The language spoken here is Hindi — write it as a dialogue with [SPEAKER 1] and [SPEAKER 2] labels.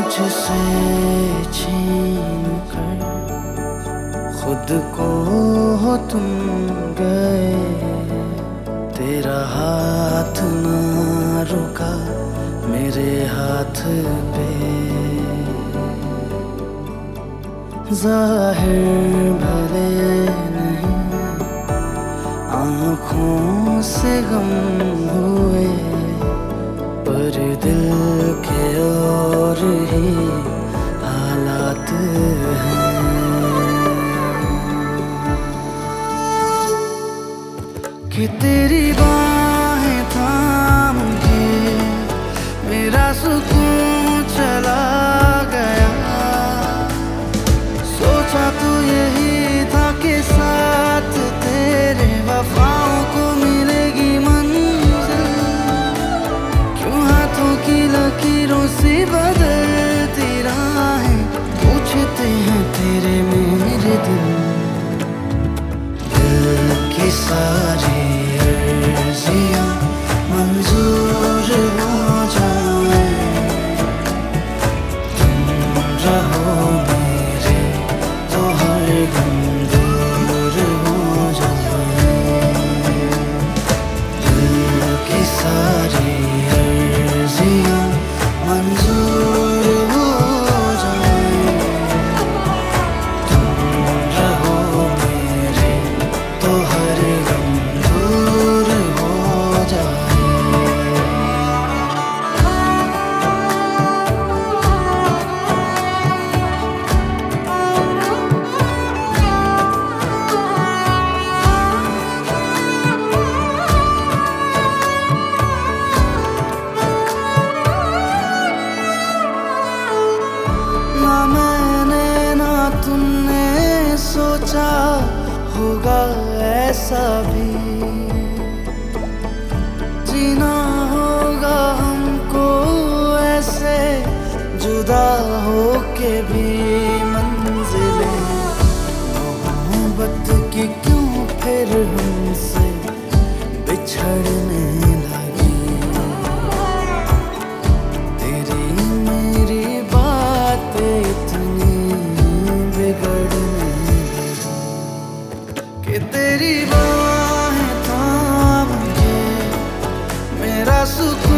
[SPEAKER 1] मुझसे छीन कर खुद को हो तुम गए। तेरा हाथ ना रुका मेरे हाथ पे, जाहिर भले नहीं आँखों से गम हुए, पर दिल के और ही हालात हैं। कि तेरी बाहें थाम के मेरा सुकून चला गया। सोचा तो यही था कि साथ तेरे वफाओं को मिलेगी मंजिल। क्यों हाथों की लकीरों से बदलती राहें पूछते हैं तेरे मेरे दिल। दिल की सारी अर्जियां मंजूर हो जाए, तुम रहो मेरे तो हर गम दूर हो जाए। दिल की सारी अर्जियां मंजूर हो जाए, तुम रहो मेरे तो हर गम दूर हो जाए। ना मैंने ना तुमने सोचा होगा ऐसा भी, जीना होगा हमको ऐसे जुदा होके भी। मंजिलें मोहब्बत की क्यों फिर हमसे बिछड़ने लगी। तेरी मेरी बातें इतनी बिगड़ने लगी कि तेरी बाहें थाम के मेरा सुकून